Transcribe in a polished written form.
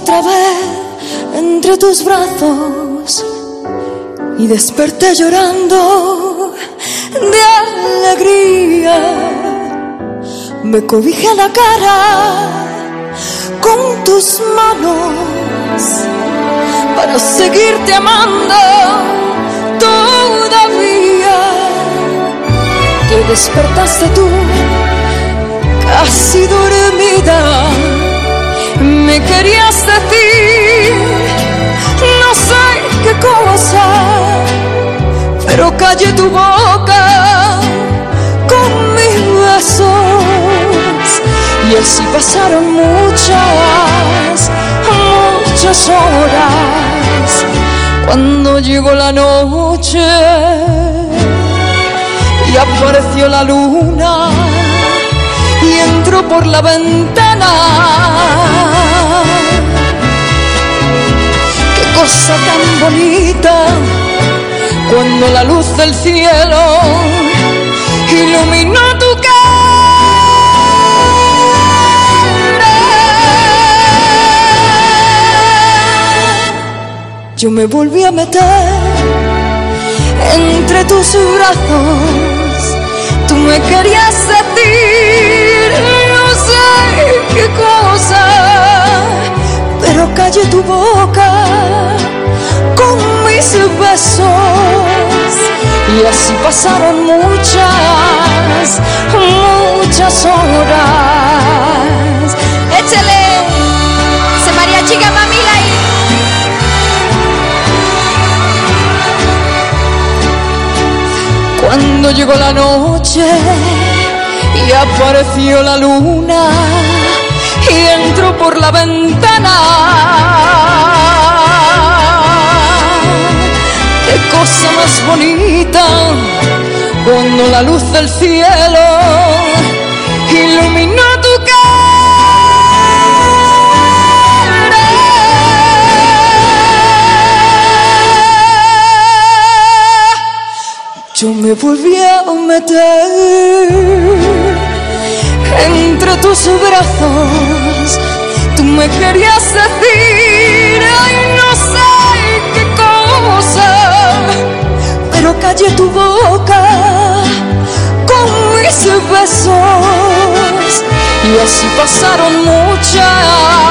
otra vez entre tus brazos y desperté llorando de alegría. Me cobijé la cara con tus manos para seguirte amando todavía. Te despertaste tú casi dormida, me querías decir no sé qué cosa, pero callé tu boca con mis besos. Y así pasaron muchas horas. Cuando llegó la noche y apareció la luna y entró por la ventana, qué cosa tan bonita cuando la luz del cielo iluminó tu cara. Yo me volví a meter entre tus brazos, tú me querías decir no sé qué cosa, pero callé tu boca con mis besos. Y así pasaron muchas horas. Échale ese mariachi Gamamila ahí. Cuando llegó la noche y apareció la luna y entró por la ventana, qué cosa más bonita cuando la luz del cielo iluminó tu cara. Yo me volví a meter entre tus brazos, tú me querías decir ay no sé qué cosa, pero callé tu boca con mis besos. Y así pasaron muchas